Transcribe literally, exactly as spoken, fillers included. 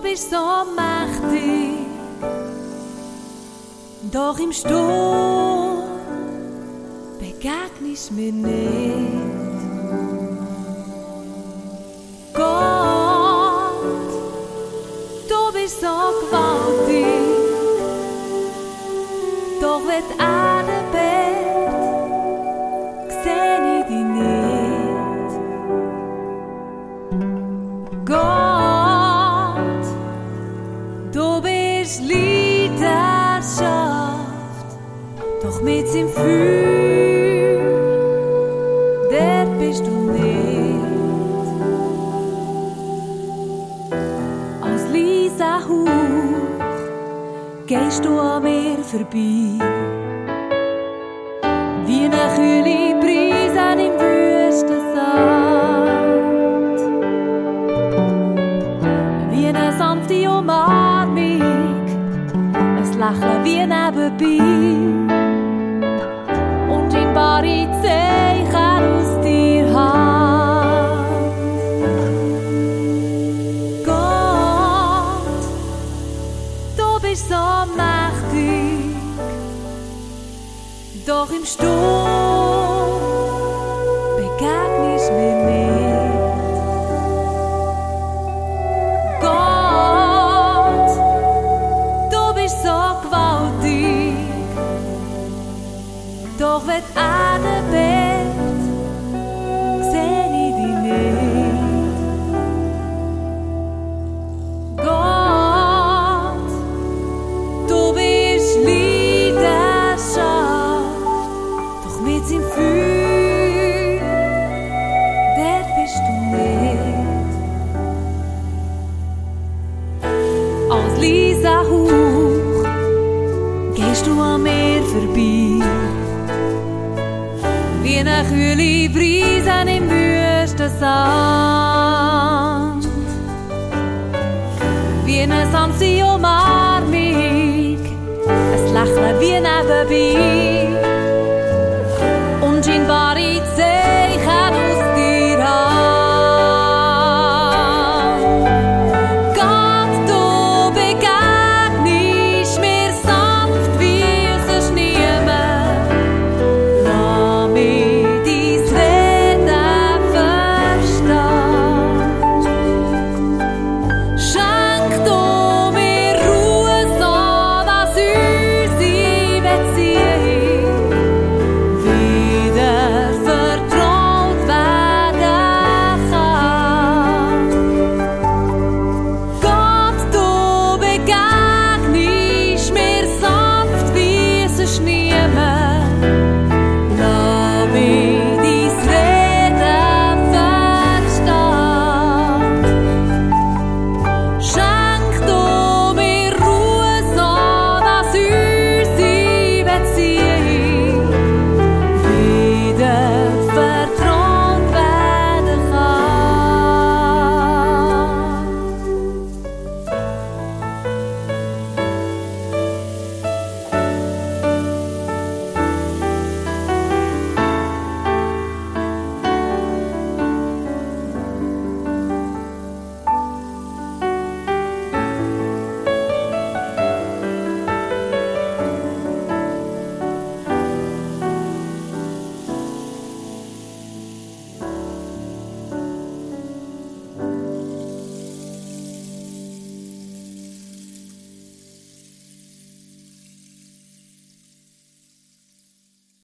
bist so mächtig, doch im Sturm begegnest mir nicht. Gott, du bist so gewaltig, doch wenn die Erde bebt, seh ich dich nicht. Gott, du bist Leidenschaft, doch mit seinem Feuer, der bist du nicht. Als leiser Hauch gehst du an mir vorbei, wie eine kühle Brise im Wüstensand, wie eine sanfte Umarmung, ein Lächeln wie nebenbei und scheinbare Zeichen aus dir Hand. Gott, du bist so mächtig, doch im Sturm begegnest mir nicht. Gott, du bist so gewaltig, doch wenn die Erde bebt, seh ich dich nicht. Gott, du bist Leidenschaft, doch mit seinem Feuer, der bist du nicht. Als leiser Hauch gehst du an mir vorbei, wie eine kühle Brise im Wüstensand, wie eine sanfte Umarmung, ein Lächeln wie nebenbei